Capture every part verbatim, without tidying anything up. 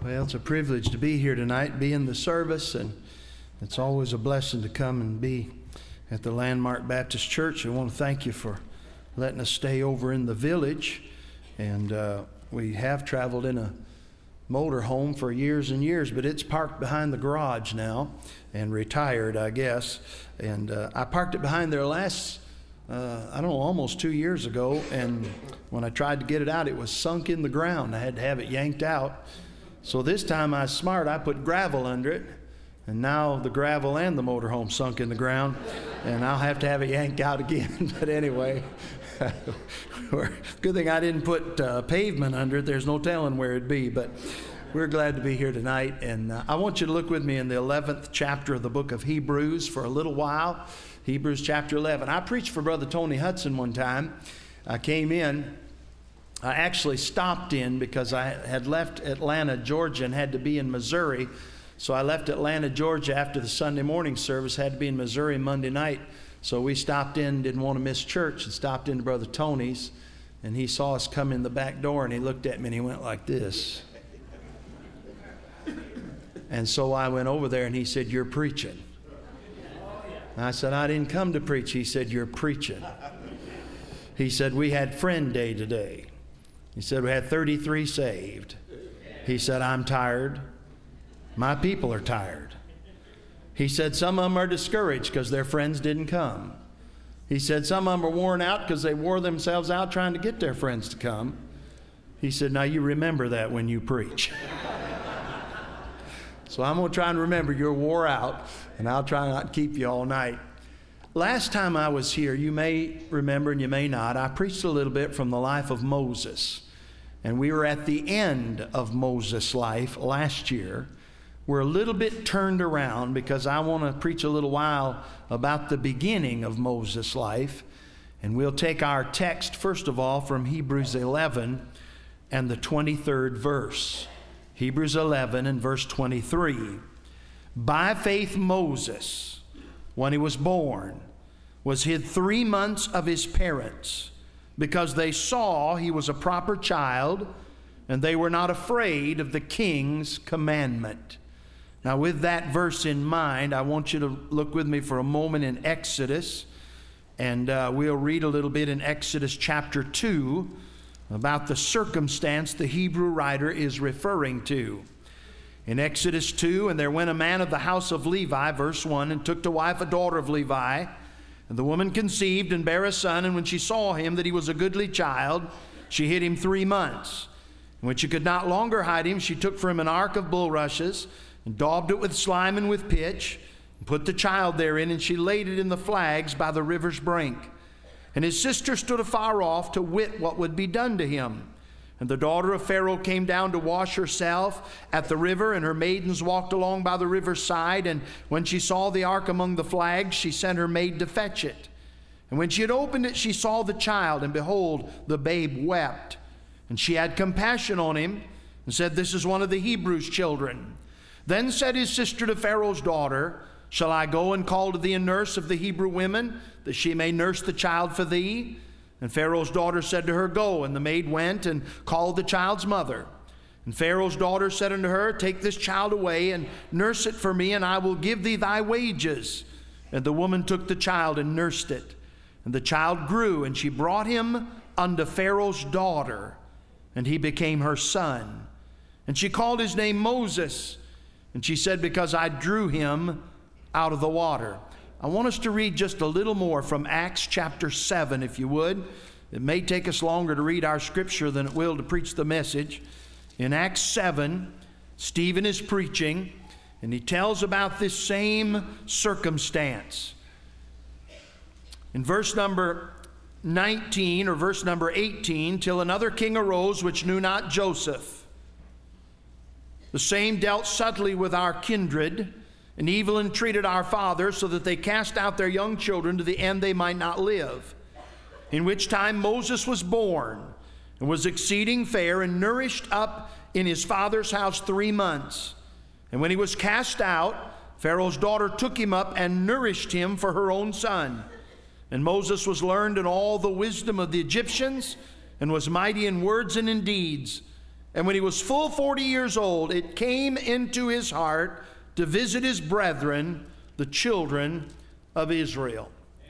Well, it's a privilege to be here tonight, be in the service, and it's always a blessing to come and be at the Landmark Baptist Church. I want to thank you for letting us stay over in the village, and uh, we have traveled in a motor home for years and years, but it's parked behind the garage now and retired, I guess, and uh, I parked it behind there last Uh, I don't know, almost two years ago, and when I tried to get it out, it was sunk in the ground. I had to have it yanked out. So this time I was smart. I put gravel under it, and now the gravel and the motorhome sunk in the ground, and I'll have to have it yanked out again. But anyway, good thing I didn't put uh, pavement under it. There's no telling where it'd be, but we're glad to be here tonight. And uh, I want you to look with me in the eleventh chapter of the book of Hebrews for a little while. Hebrews chapter eleven. I preached for Brother Tony Hudson one time. I came in. I actually stopped in because I had left Atlanta, Georgia, and had to be in Missouri. So I left Atlanta, Georgia after the Sunday morning service, had to be in Missouri Monday night. So we stopped in, didn't want to miss church, and stopped into Brother Tony's. And he saw us come in the back door, and he looked at me, and he went like this. And so I went over there, and he said, "You're preaching." And I said, "I didn't come to preach." He said, "You're preaching." He said, "We had friend day today." He said, "We had thirty-three saved." He said, "I'm tired. My people are tired." He said, "Some of them are discouraged because their friends didn't come." He said, "Some of them are worn out because they wore themselves out trying to get their friends to come." He said, "Now you remember that when you preach." So I'm going to try and remember you're wore out, and I'll try not to keep you all night. Last time I was here, you may remember and you may not, I preached a little bit from the life of Moses. And we were at the end of Moses' life last year. We're a little bit turned around because I want to preach a little while about the beginning of Moses' life. And we'll take our text, first of all, from Hebrews eleven and the twenty-third verse. Hebrews eleven and verse twenty-three. By faith Moses, when he was born, was hid three months of his parents, because they saw he was a proper child, and they were not afraid of the king's commandment. Now, with that verse in mind, I want you to look with me for a moment in Exodus, and uh, we'll read a little bit in Exodus chapter two about the circumstance the Hebrew writer is referring to. In Exodus two, "And there went a man of the house of Levi," verse one, "and took to wife a daughter of Levi. And the woman conceived and bare a son, and when she saw him that he was a goodly child, she hid him three months. And when she could not longer hide him, she took for him an ark of bulrushes, and daubed it with slime and with pitch, and put the child therein, and she laid it in the flags by the river's brink. And his sister stood afar off to wit what would be done to him. And the daughter of Pharaoh came down to wash herself at the river, and her maidens walked along by the river's side. And when she saw the ark among the flags, she sent her maid to fetch it. And when she had opened it, she saw the child, and behold, the babe wept. And she had compassion on him, and said, This is one of the Hebrews' children. Then said his sister to Pharaoh's daughter, Shall I go and call to thee a nurse of the Hebrew women, that she may nurse the child for thee? And Pharaoh's daughter said to her, Go. And the maid went and called the child's mother. And Pharaoh's daughter said unto her, Take this child away and nurse it for me, and I will give thee thy wages. And the woman took the child and nursed it. And the child grew, and she brought him unto Pharaoh's daughter, and he became her son. And she called his name Moses. And she said, Because I drew him out of the water. I want us to read just a little more from Acts chapter seven, if you would. It may take us longer to read our scripture than it will to preach the message. In Acts seven, Stephen is preaching, and he tells about this same circumstance. In verse number nineteen, or verse number eighteen, till another king arose which knew not Joseph. The same dealt subtly with our kindred, and evil entreated our fathers, so that they cast out their young children to the end they might not live. In which time Moses was born, and was exceeding fair, and nourished up in his father's house three months. And when he was cast out, Pharaoh's daughter took him up and nourished him for her own son. And Moses was learned in all the wisdom of the Egyptians, and was mighty in words and in deeds. And when he was full forty years old, it came into his heart to visit his brethren, the children of Israel.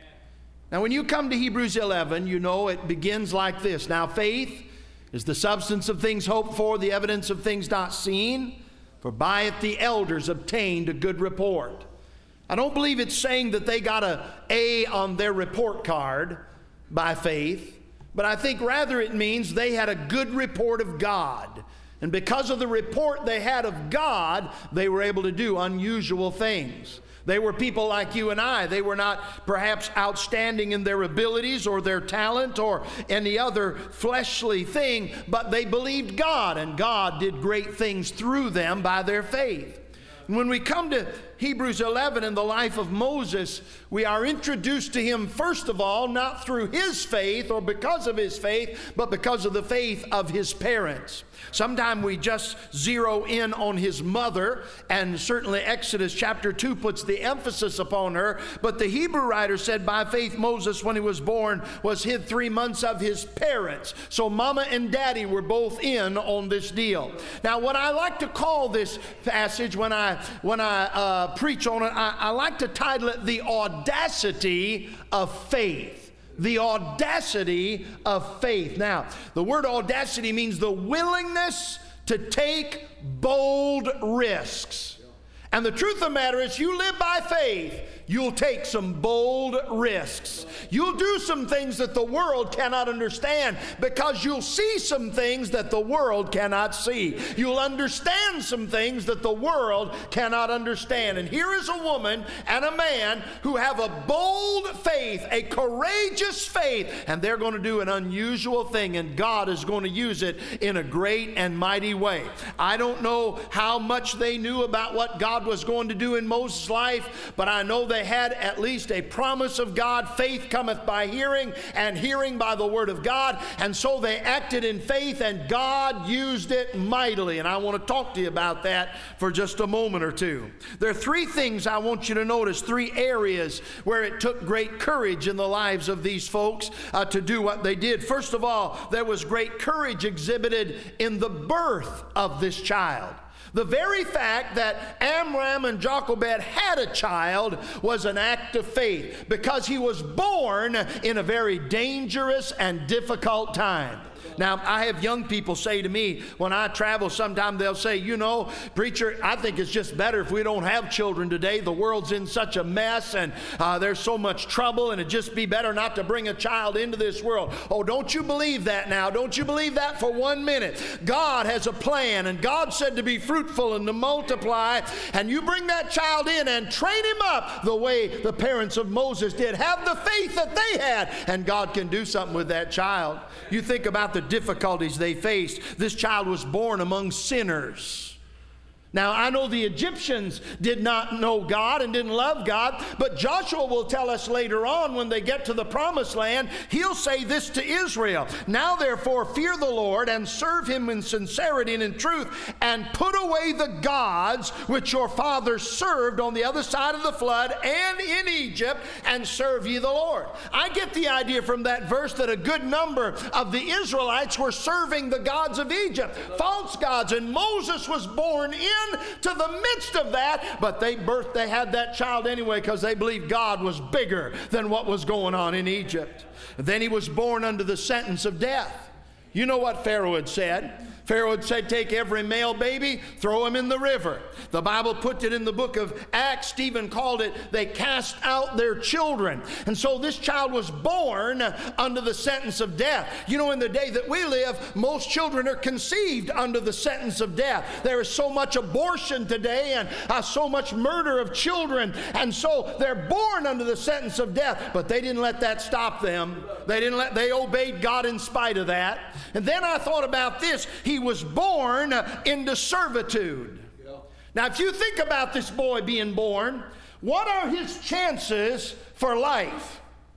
Now, when you come to Hebrews eleven, you know it begins like this. Now, faith is the substance of things hoped for, the evidence of things not seen. For by it the elders obtained a good report. I don't believe it's saying that they got a A on their report card by faith, but I think rather it means they had a good report of God. And because of the report they had of God, they were able to do unusual things. They were people like you and I. They were not perhaps outstanding in their abilities or their talent or any other fleshly thing, but they believed God, and God did great things through them by their faith. And when we come to Hebrews eleven in the life of Moses, we are introduced to him, first of all, not through his faith or because of his faith, but because of the faith of his parents. Sometimes we just zero in on his mother, and certainly Exodus chapter two puts the emphasis upon her. But the Hebrew writer said, by faith Moses, when he was born, was hid three months of his parents. So mama and daddy were both in on this deal. Now, what I like to call this passage when I when I uh, preach on it, I, I like to title it The Audacity of Faith. The audacity of faith. Now, the word audacity means the willingness to take bold risks. And the truth of the matter is, you live by faith, you'll take some bold risks. You'll do some things that the world cannot understand, because you'll see some things that the world cannot see. You'll understand some things that the world cannot understand. And here is a woman and a man who have a bold faith, a courageous faith, and they're going to do an unusual thing, and God is going to use it in a great and mighty way. I don't know how much they knew about what God was going to do in Moses' life, but I know they had at least a promise of God. Faith cometh by hearing, and hearing by the word of God. And so they acted in faith, and God used it mightily. And I want to talk to you about that for just a moment or two. There are three things I want you to notice, three areas where it took great courage in the lives of these folks uh, to do what they did. First of all, there was great courage exhibited in the birth of this child. The very fact that Amram and Jochebed had a child was an act of faith, because he was born in a very dangerous and difficult time. Now, I have young people say to me when I travel, sometimes they'll say, you know, preacher, I think it's just better if we don't have children today. The world's in such a mess, and uh, there's so much trouble, and it'd just be better not to bring a child into this world. Oh, don't you believe that now? Don't you believe that for one minute? God has a plan, and God said to be fruitful and to multiply, and you bring that child in and train him up the way the parents of Moses did. Have the faith that they had, and God can do something with that child. You think about the difficulties they faced. This child was born among sinners. Now, I know the Egyptians did not know God and didn't love God, but Joshua will tell us later on when they get to the promised land, he'll say this to Israel: now therefore fear the Lord and serve him in sincerity and in truth, and put away the gods which your fathers served on the other side of the flood and in Egypt, and serve ye the Lord. I get the idea from that verse that a good number of the Israelites were serving the gods of Egypt, false gods, and Moses was born in to the midst of that, but they birthed, they had that child anyway because they believed God was bigger than what was going on in Egypt. Then he was born under the sentence of death. You know what Pharaoh had said? Pharaoh had said, take every male baby, throw him in the river. The Bible put it in the book of Acts. Stephen called it, they cast out their children. And so this child was born under the sentence of death. You know, in the day that we live, most children are conceived under the sentence of death. There is so much abortion today, and uh, so much murder of children. And so they're born under the sentence of death, but they didn't let that stop them. They didn't let, they obeyed God in spite of that. And then I thought about this. He was born into servitude. Now, if you think about this boy being born, what are his chances for life?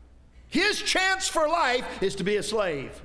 His chance for life is to be a slave.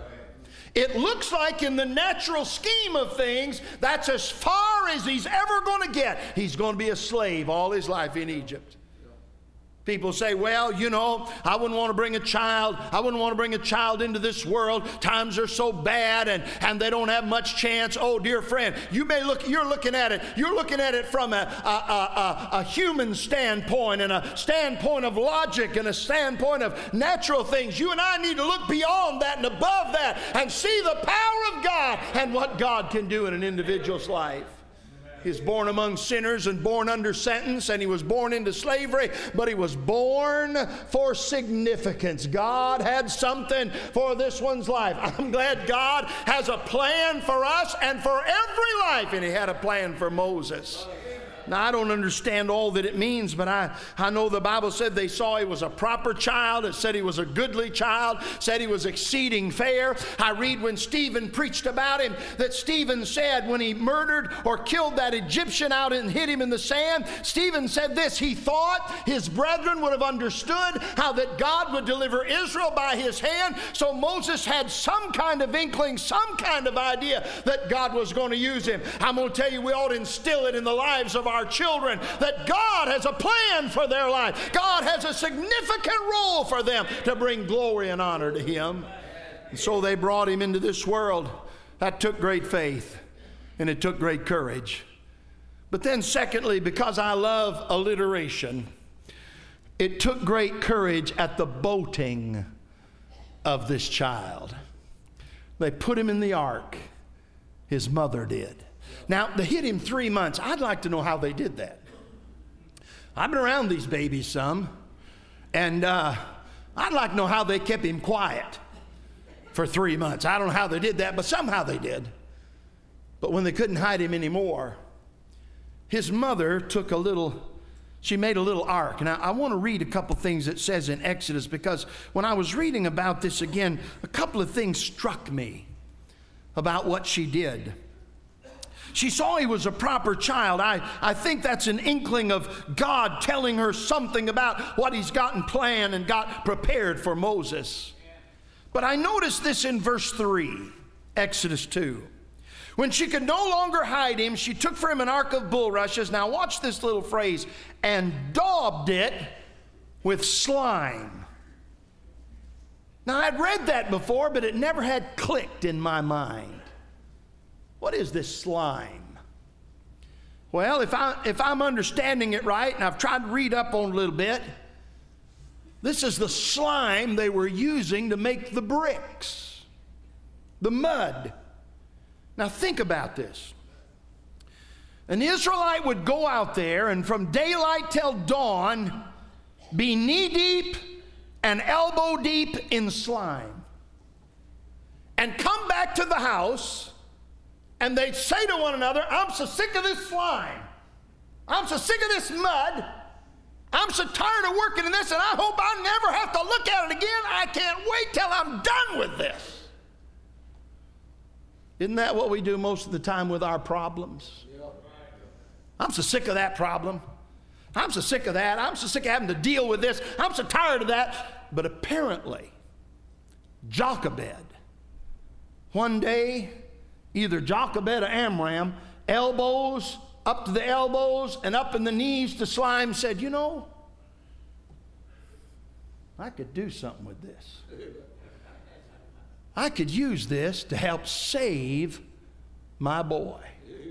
It looks like in the natural scheme of things, that's as far as he's ever going to get. He's going to be a slave all his life in Egypt. People say, well, you know, I wouldn't want to bring a child. I wouldn't want to bring a child into this world. Times are so bad and, and they don't have much chance. Oh, dear friend, you may look, you're looking at it. You're looking at it from a, a, a, a human standpoint and a standpoint of logic and a standpoint of natural things. You and I need to look beyond that and above that and see the power of God and what God can do in an individual's life. He was born among sinners and born under sentence, and he was born into slavery, but he was born for significance. God had something for this one's life. I'm glad God has a plan for us and for every life, and he had a plan for Moses. Now, I don't understand all that it means, but I, I know the Bible said they saw he was a proper child. It said he was a goodly child, said he was exceeding fair. I read when Stephen preached about him that Stephen said when he murdered or killed that Egyptian out and hid him in the sand, Stephen said this: he thought his brethren would have understood how that God would deliver Israel by his hand. So Moses had some kind of inkling, some kind of idea that God was going to use him. I'm going to tell you, we ought to instill it in the lives of our children that God has a plan for their life. God has a significant role for them to bring glory and honor to him. And so they brought him into this world. That took great faith and it took great courage. But then secondly, because I love alliteration, it took great courage at the boating of this child. They put him in the ark. His mother did. Now, they hid him three months. I'd like to know how they did that. I've been around these babies some, and uh, I'd like to know how they kept him quiet for three months. I don't know how they did that, but somehow they did. But when they couldn't hide him anymore, his mother took a little, she made a little ark. Now, I want to read a couple things it says in Exodus, because when I was reading about this again, a couple of things struck me about what she did. She saw he was a proper child. I, I think that's an inkling of God telling her something about what he's gotten planned and got prepared for Moses. But I noticed this in verse three, Exodus two. When she could no longer hide him, she took for him an ark of bulrushes. Now watch this little phrase, and daubed it with slime. Now I'd read that before, but it never had clicked in my mind. What is this slime? Well, if, I, if I'm understanding it right, and I've tried to read up on it a little bit, this is the slime they were using to make the bricks, the mud. Now think about this. An Israelite would go out there and from daylight till dawn be knee-deep and elbow-deep in slime. And come back to the house, and they'd say to one another, I'm so sick of this slime. I'm so sick of this mud. I'm so tired of working in this, and I hope I never have to look at it again. I can't wait till I'm done with this. Isn't that what we do most of the time with our problems? I'm so sick of that problem. I'm so sick of that. I'm so sick of having to deal with this. I'm so tired of that. But apparently, Jochebed, one day, either Jochebed or Amram, elbows up to the elbows and up in the knees to slime, said, you know, I could do something with this. I could use this to help save my boy.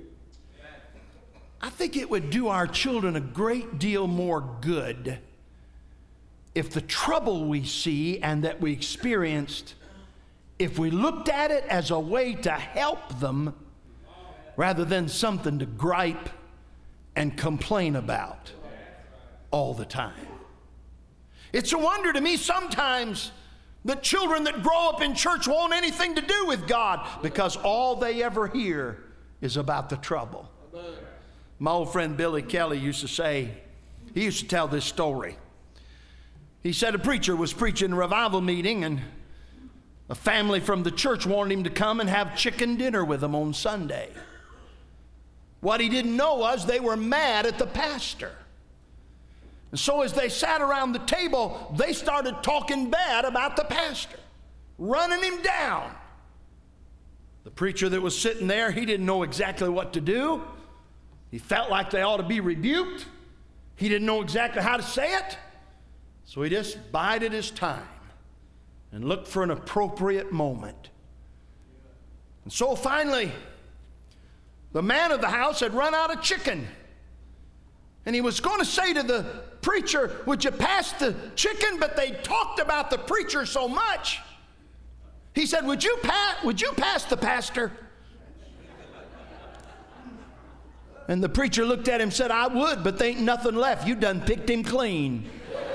I think it would do our children a great deal more good if the trouble we see and that we experienced, if we looked at it as a way to help them rather than something to gripe and complain about all the time. It's a wonder to me sometimes that children that grow up in church won't anything to do with God because all they ever hear is about the trouble. My old friend Billy Kelly used to say, he used to tell this story. He said a preacher was preaching a revival meeting and a family from the church wanted him to come and have chicken dinner with them on Sunday. What he didn't know was they were mad at the pastor. And so as they sat around the table, they started talking bad about the pastor, running him down. The preacher that was sitting there, he didn't know exactly what to do. He felt like they ought to be rebuked. He didn't know exactly how to say it. So he just bided his time and looked for an appropriate moment. And so finally, the man of the house had run out of chicken. And he was going to say to the preacher, would you pass the chicken? But they talked about the preacher so much. He said, would you, pa- would you pass the pastor? And the preacher looked at him and said, I would, but there ain't nothing left. You done picked him clean.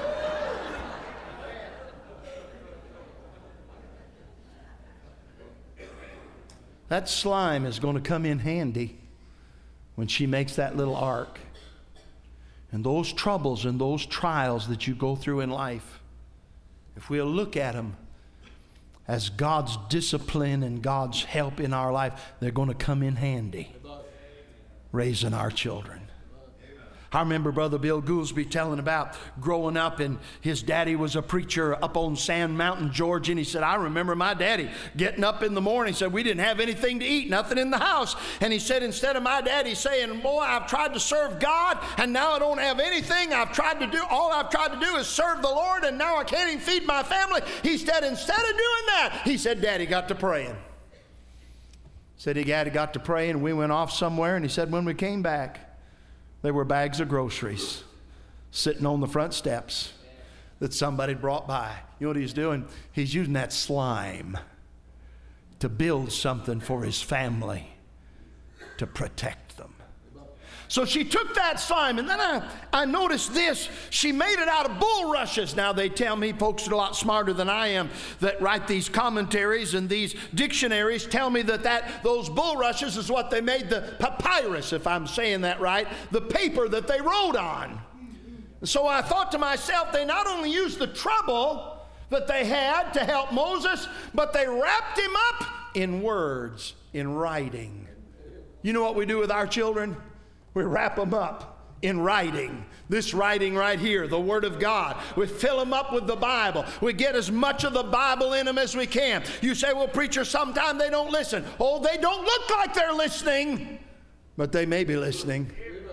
That slime is going to come in handy when she makes that little ark. And those troubles and those trials that you go through in life, if we'll look at them as God's discipline and God's help in our life, they're going to come in handy raising our children. I remember Brother Bill Goolsby telling about growing up, and his daddy was a preacher up on Sand Mountain, Georgia, and he said, I remember my daddy getting up in the morning. He said, we didn't have anything to eat, nothing in the house. And he said, instead of my daddy saying, boy, I've tried to serve God, and now I don't have anything. I've tried to do, all I've tried to do is serve the Lord, and now I can't even feed my family. He said, instead of doing that, he said, Daddy got to praying. Said he got to praying, and we went off somewhere, and he said, when we came back, there were bags of groceries sitting on the front steps that somebody brought by. You know what he's doing? He's using that slime to build something for his family, to protect them. So she took that slime, and then I, I noticed this. She made it out of bulrushes. Now they tell me, folks are a lot smarter than I am that write these commentaries and these dictionaries tell me that, that those bulrushes is what they made the papyrus, if I'm saying that right, the paper that they wrote on. So I thought to myself, they not only used the trouble that they had to help Moses, but they wrapped him up in words, in writing. You know what we do with our children? We wrap them up in writing. This writing right here, the Word of God. We fill them up with the Bible. We get as much of the Bible in them as we can. You say, well, preacher, sometimes they don't listen. Oh, they don't look like they're listening, but they may be listening.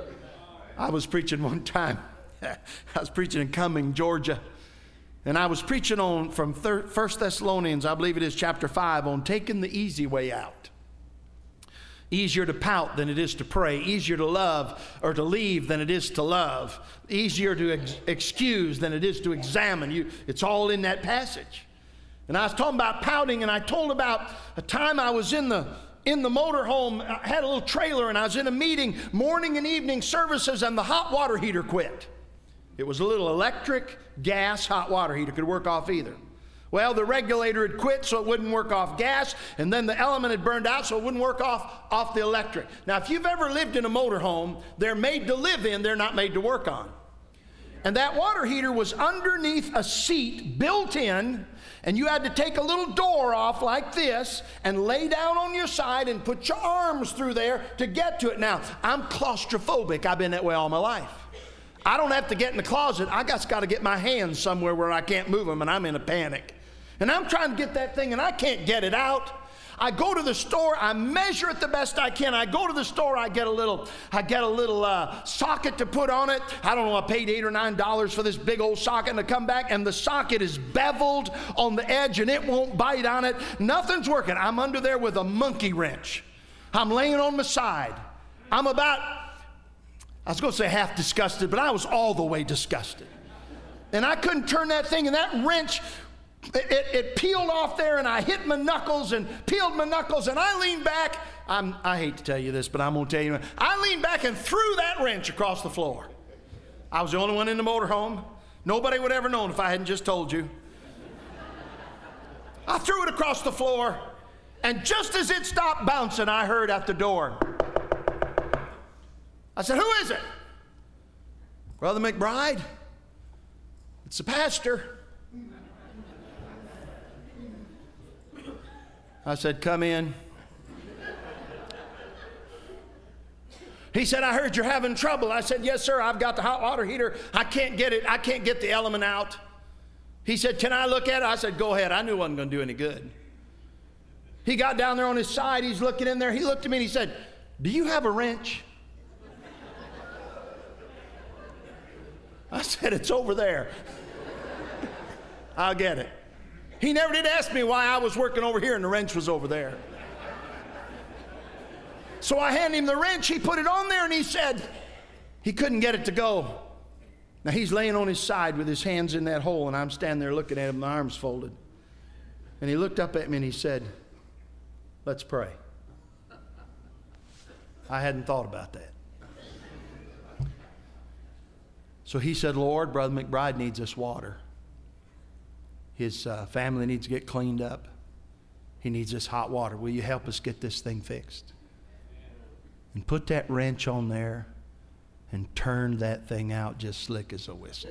I was preaching one time. I was preaching in Cumming, Georgia. And I was preaching on from First Thessalonians, I believe it is chapter five, on taking the easy way out. Easier to pout than it is to pray. Easier to love or to leave than it is to love. Easier to ex- excuse than it is to examine. You, it's all in that passage. And I was talking about pouting, and I told about a time I was in the in the motorhome. I had a little trailer, and I was in a meeting, morning and evening services, and the hot water heater quit. It was a little electric gas hot water heater. Could work off either. Well, the regulator had quit, so it wouldn't work off gas, and then the element had burned out, so it wouldn't work off, off the electric. Now, if you've ever lived in a motorhome, they're made to live in, they're not made to work on. And that water heater was underneath a seat built in, and you had to take a little door off like this and lay down on your side and put your arms through there to get to it. Now, I'm claustrophobic. I've been that way all my life. I don't have to get in the closet. I just got to get my hands somewhere where I can't move them, and I'm in a panic. And I'm trying to get that thing, and I can't get it out. I go to the store, I measure it the best I can. I go to the store, I get a little, I get a little uh, socket to put on it. I don't know, I paid eight or nine dollars for this big old socket, and I come back, and the socket is beveled on the edge, and it won't bite on it. Nothing's working. I'm under there with a monkey wrench. I'm laying on my side. I'm about, I was going to say half disgusted, but I was all the way disgusted. And I couldn't turn that thing, and that wrench, It, it, it peeled off there, and I hit my knuckles and peeled my knuckles, and I leaned back. I'm, I hate to tell you this, but I'm going to tell you. I leaned back and threw that wrench across the floor. I was the only one in the motorhome. Nobody would ever known if I hadn't just told you. I threw it across the floor, and just as it stopped bouncing, I heard at the door. I said, who is it? Brother McBride? It's the pastor. I said, come in. He said, I heard you're having trouble. I said, yes, sir. I've got the hot water heater. I can't get it. I can't get the element out. He said, can I look at it? I said, go ahead. I knew it wasn't going to do any good. He got down there on his side. He's looking in there. He looked at me and he said, do you have a wrench? I said, it's over there. I'll get it. He never did ask me why I was working over here and the wrench was over there. So I handed him the wrench. He put it on there and he said he couldn't get it to go. Now he's laying on his side with his hands in that hole, and I'm standing there looking at him, my arms folded. And he looked up at me and he said, let's pray. I hadn't thought about that. So he said, Lord, Brother McBride needs this water. His uh, family needs to get cleaned up. He needs this hot water. Will you help us get this thing fixed? And put that wrench on there and turn that thing out just slick as a whistle.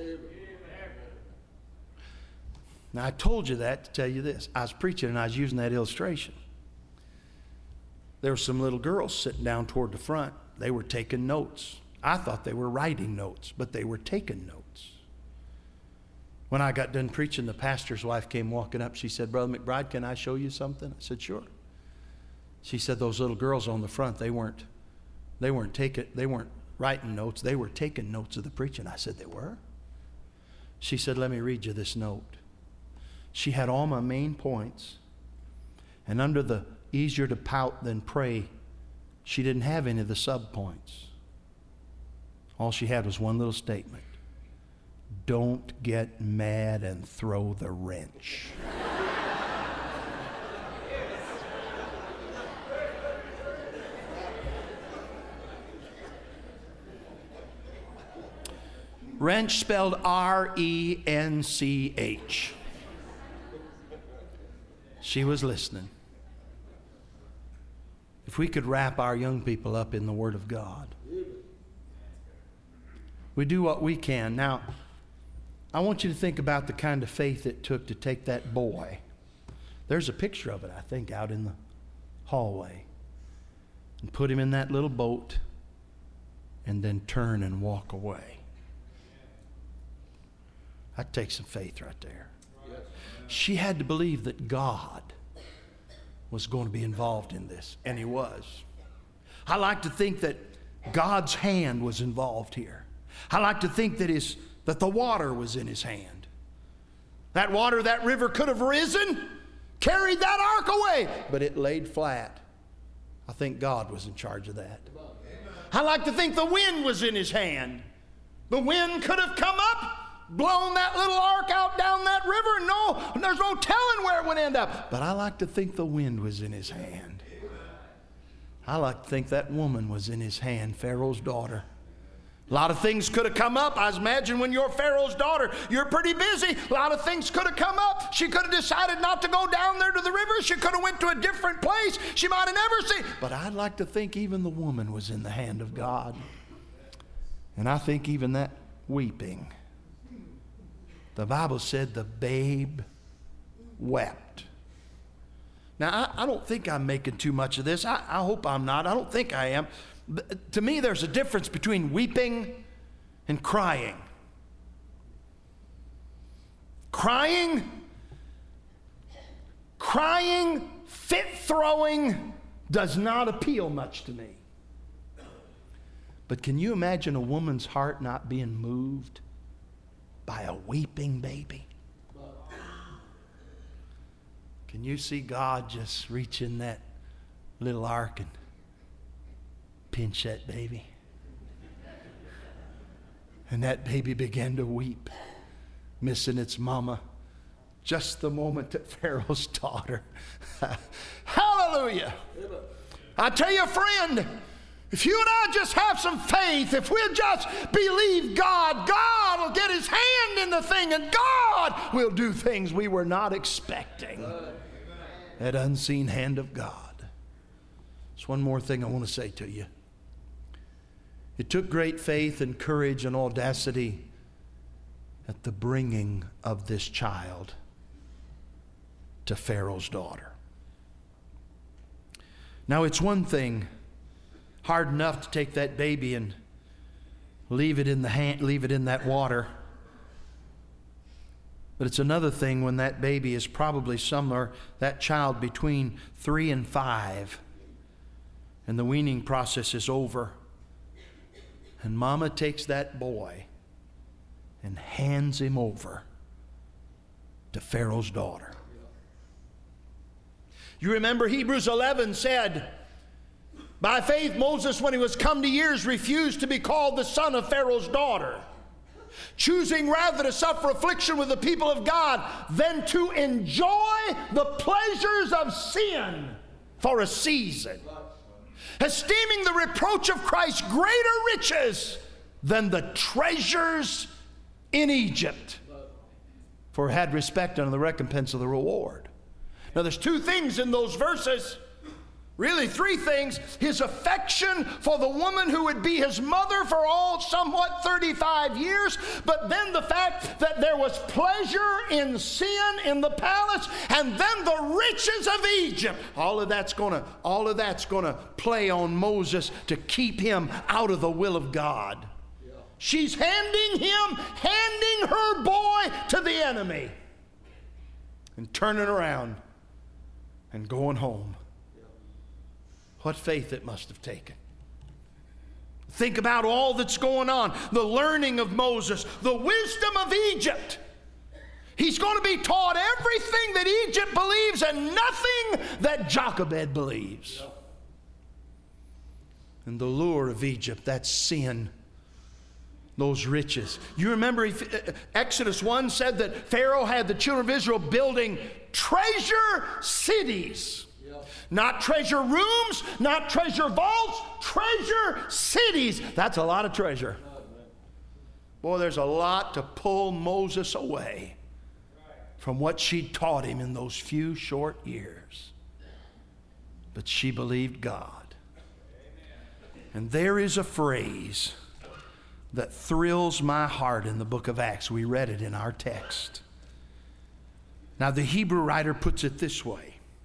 Now, I told you that to tell you this. I was preaching and I was using that illustration. There were some little girls sitting down toward the front. They were taking notes. I thought they were writing notes, but they were taking notes. When I got done preaching, the pastor's wife came walking up. She said, Brother McBride, can I show you something? I said, sure. She said, those little girls on the front, they weren't, they weren't taking, they weren't writing notes. They were taking notes of the preaching. I said, they were? She said, let me read you this note. She had all my main points. And under the easier to pout than pray, she didn't have any of the sub-points. All she had was one little statement. Don't get mad and throw the wrench. Wrench spelled R E N C H. She was listening. If we could wrap our young people up in the Word of God, we do what we can. Now, I want you to think about the kind of faith it took to take that boy. There's a picture of it, I think, out in the hallway. And put him in that little boat and then turn and walk away. That takes some faith right there. She had to believe that God was going to be involved in this, and He was. I like to think that God's hand was involved here. I like to think that his that the water was in His hand. That water, that river could have risen, carried that ark away, but it laid flat. I think God was in charge of that. I like to think the wind was in His hand. The wind could have come up, blown that little ark out down that river. No, there's no telling where it would end up. But I like to think the wind was in His hand. I like to think that woman was in His hand, Pharaoh's daughter. A lot of things could have come up. I imagine when you're Pharaoh's daughter, you're pretty busy. A lot of things could have come up. She could have decided not to go down there to the river. She could have went to a different place. She might have never seen. But I'd like to think even the woman was in the hand of God. And I think even that weeping. The Bible said the babe wept. Now, I, I don't think I'm making too much of this. I, I hope I'm not. I don't think I am. But to me, there's a difference between weeping and crying. Crying, crying, fit throwing does not appeal much to me. But can you imagine a woman's heart not being moved by a weeping baby? Can you see God just reach in that little ark and pinch that baby? And that baby began to weep, missing its mama. Just the moment that Pharaoh's daughter. Hallelujah. I tell you, friend, if you and I just have some faith, if we'll just believe God, God will get His hand in the thing, and God will do things we were not expecting. That unseen hand of God. There's one more thing I want to say to you. It took great faith and courage and audacity at the bringing of this child to Pharaoh's daughter. Now, it's one thing, hard enough to take that baby and leave it in the hand, leave it in that water. But it's another thing when that baby is probably somewhere, that child between three and five, and the weaning process is over. And mama takes that boy and hands him over to Pharaoh's daughter. You remember Hebrews eleven said, by faith Moses, when he was come to years, refused to be called the son of Pharaoh's daughter, choosing rather to suffer affliction with the people of God than to enjoy the pleasures of sin for a season, esteeming the reproach of Christ greater riches than the treasures in Egypt, for it had respect unto the recompense of the reward. Now there's two things in those verses, really three things. His affection for the woman who would be his mother for all somewhat thirty-five years, but then the fact that there was pleasure in sin in the palace, and then the riches of Egypt. All of that's gonna, all of that's gonna play on Moses to keep him out of the will of God. Yeah. She's handing him, handing her boy to the enemy, and turning around and going home. What faith it must have taken. Think about all that's going on. The learning of Moses, the wisdom of Egypt. He's going to be taught everything that Egypt believes and nothing that Jochebed believes. And the lure of Egypt, that's sin. Those riches. You remember Exodus one said that Pharaoh had the children of Israel building treasure cities. Not treasure rooms, not treasure vaults, treasure cities. That's a lot of treasure. Boy, there's a lot to pull Moses away from what she taught him in those few short years. But she believed God. And there is a phrase that thrills my heart in the book of Acts. We read it in our text. Now, the Hebrew writer puts it this way.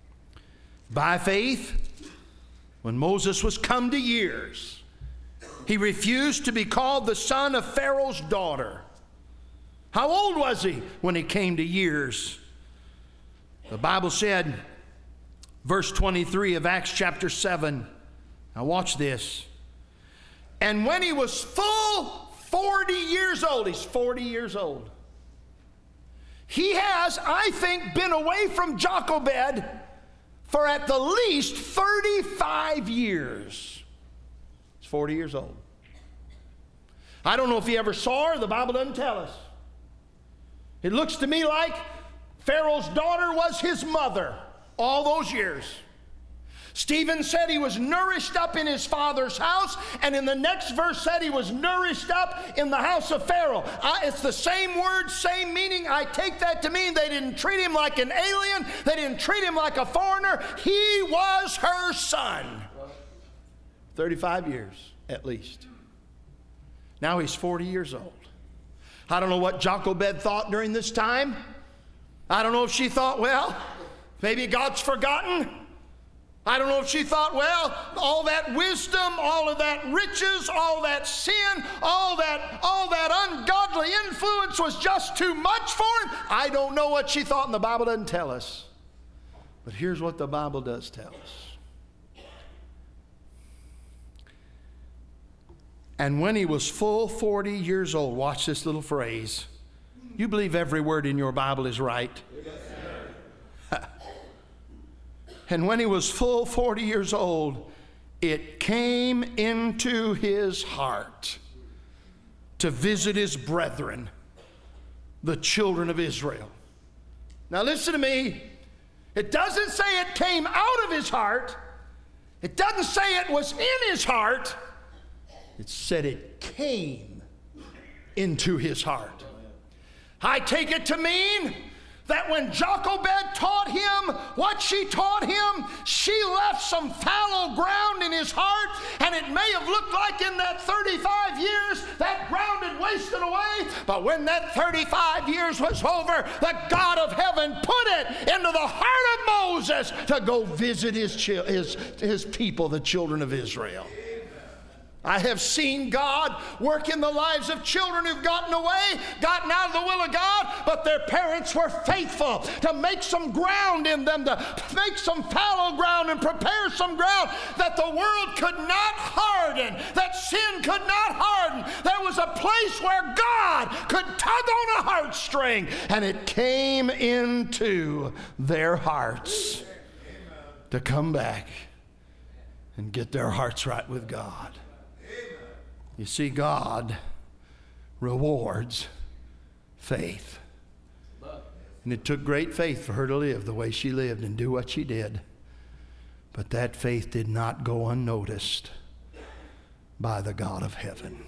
By faith, when Moses was come to years, he refused to be called the son of Pharaoh's daughter. How old was he when he came to years? The Bible said, verse twenty-three of Acts chapter seven. Now watch this. And when he was full forty years old, he's forty years old. He has, I think, been away from Jochebed for at the least thirty-five years. He's forty years old. I don't know if he ever saw her. The Bible doesn't tell us. It looks to me like Pharaoh's daughter was his mother all those years. Stephen said he was nourished up in his father's house, and in the next verse said he was nourished up in the house of Pharaoh. I, it's the same word, same meaning. I take that to mean they didn't treat him like an alien. They didn't treat him like a foreigner. He was her son. thirty-five years at least. Now he's forty years old. I don't know what Jochebed thought during this time. I don't know if she thought, well, maybe God's forgotten. I don't know if she thought, well, all that wisdom, all of that riches, all that sin, all that, all that ungodly influence was just too much for him. I don't know what she thought, and the Bible doesn't tell us. But here's what the Bible does tell us. And when he was full forty years old, watch this little phrase. You believe every word in your Bible is right? And when he was full forty years old, it came into his heart to visit his brethren, the children of Israel. Now listen to me. It doesn't say it came out of his heart. It doesn't say it was in his heart. It said it came into his heart. I take it to mean that when Jochebed taught him what she taught him, she left some fallow ground in his heart, and it may have looked like in that thirty-five years that ground had wasted away, but when that thirty-five years was over, the God of heaven put it into the heart of Moses to go visit his, his, his people, the children of Israel. I have seen God work in the lives of children who've gotten away, gotten out of the will of God, but their parents were faithful to make some ground in them, to make some fallow ground and prepare some ground that the world could not harden, that sin could not harden. There was a place where God could tug on a heartstring, and it came into their hearts to come back and get their hearts right with God. You see, God rewards faith. And it took great faith for her to live the way she lived and do what she did. But that faith did not go unnoticed by the God of heaven.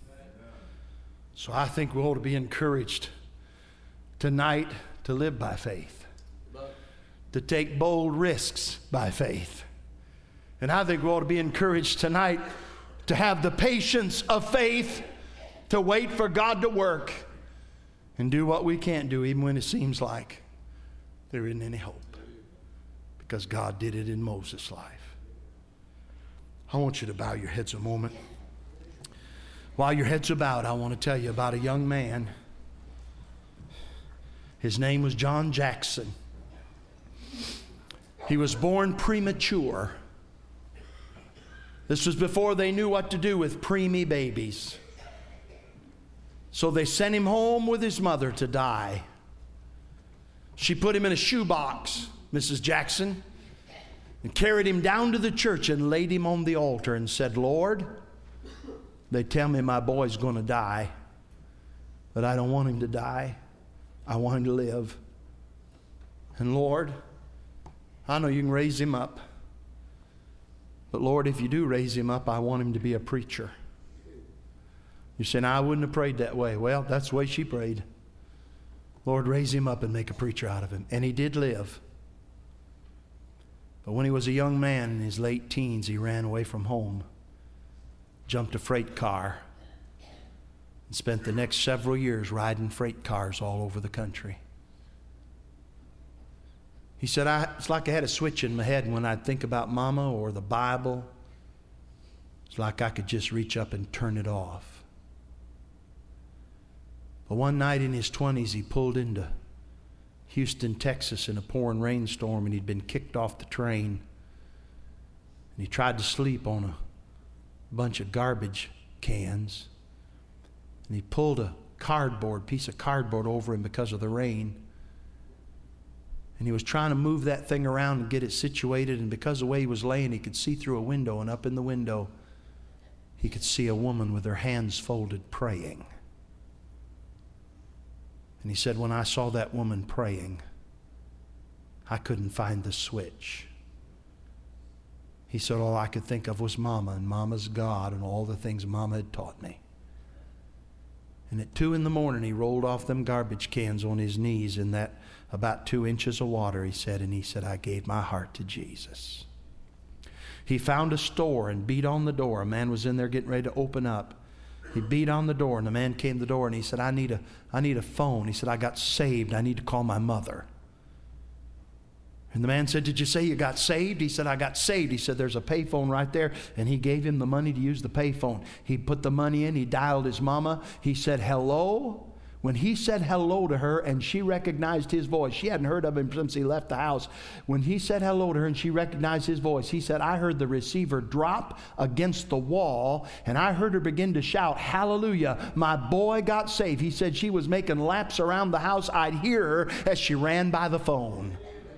So I think we ought to be encouraged tonight to live by faith, to take bold risks by faith. And I think we ought to be encouraged tonight to have the patience of faith to wait for God to work and do what we can't do even when it seems like there isn't any hope. Because God did it in Moses' life. I want you to bow your heads a moment. While your heads are bowed, I want to tell you about a young man. His name was John Jackson. He was born premature. This was before they knew what to do with preemie babies. So they sent him home with his mother to die. She put him in a shoebox, Missus Jackson, and carried him down to the church and laid him on the altar and said, Lord, they tell me my boy's going to die, but I don't want him to die. I want him to live. And Lord, I know you can raise him up. But Lord, if you do raise him up, I want him to be a preacher. You say, now I wouldn't have prayed that way. Well, that's the way she prayed. Lord, raise him up and make a preacher out of him. And he did live. But when he was a young man in his late teens, he ran away from home, jumped a freight car, and spent the next several years riding freight cars all over the country. He said, I, it's like I had a switch in my head, and when I'd think about Mama or the Bible, it's like I could just reach up and turn it off. But one night in his twenties, he pulled into Houston, Texas in a pouring rainstorm, and he'd been kicked off the train. And he tried to sleep on a bunch of garbage cans. And he pulled a cardboard, piece of cardboard over him because of the rain. And he was trying to move that thing around and get it situated, and because of the way he was laying, he could see through a window, and up in the window, he could see a woman with her hands folded praying. And he said, when I saw that woman praying, I couldn't find the switch. He said, all I could think of was Mama and Mama's God and all the things Mama had taught me. And at two in the morning, he rolled off them garbage cans on his knees in that about two inches of water, he said, and he said, I gave my heart to Jesus. He found a store and beat on the door. A man was in there getting ready to open up. He beat on the door, and the man came to the door, and he said, I need a, I need a phone. He said, I got saved. I need to call my mother. And the man said, did you say you got saved? He said, I got saved. He said, there's a payphone right there. And he gave him the money to use the payphone. He put the money in. He dialed his mama. He said, hello. When he said hello to her and she recognized his voice, she hadn't heard of him since he left the house. When he said hello to her and she recognized his voice, he said, I heard the receiver drop against the wall, and I heard her begin to shout, hallelujah, my boy got saved. He said she was making laps around the house. I'd hear her as she ran by the phone.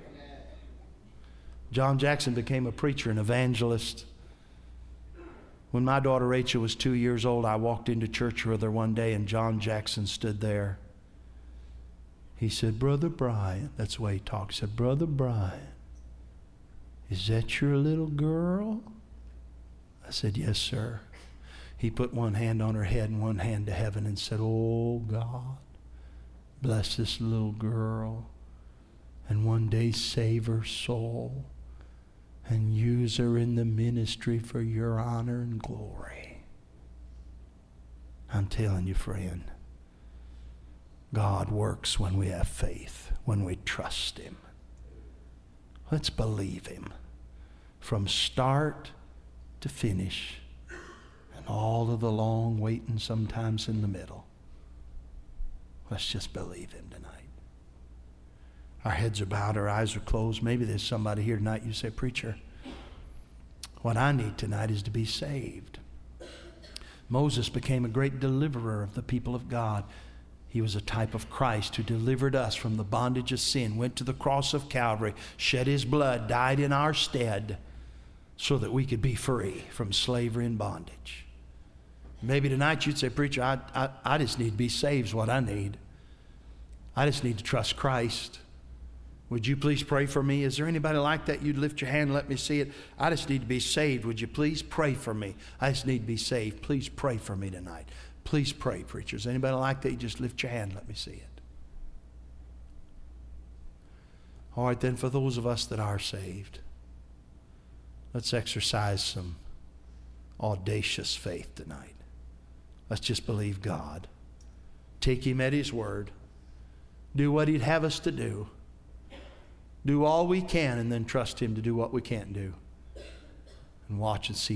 John Jackson became a preacher, an evangelist. When my daughter Rachel was two years old, I walked into church with her one day, and John Jackson stood there. He said, Brother Brian, that's the way he talked. He said, Brother Brian, is that your little girl? I said, yes, sir. He put one hand on her head and one hand to heaven and said, oh, God, bless this little girl, and one day save her soul and use her in the ministry for your honor and glory. I'm telling you, friend, God works when we have faith, when we trust Him. Let's believe Him from start to finish, and all of the long waiting sometimes in the middle. Let's just believe Him tonight. Our heads are bowed, our eyes are closed. Maybe there's somebody here tonight, you say, Preacher, what I need tonight is to be saved. Moses became a great deliverer of the people of God. He was a type of Christ who delivered us from the bondage of sin, went to the cross of Calvary, shed his blood, died in our stead, so that we could be free from slavery and bondage. Maybe tonight you'd say, preacher, I, I, I just need to be saved is what I need. I just need to trust Christ. Would you please pray for me? Is there anybody like that? You'd lift your hand and let me see it. I just need to be saved. Would you please pray for me? I just need to be saved. Please pray for me tonight. Please pray, preachers. Anybody like that? You just lift your hand and let me see it. All right, then, for those of us that are saved, let's exercise some audacious faith tonight. Let's just believe God. Take him at his word. Do what he'd have us to do. Do all we can and then trust him to do what we can't do. And watch and see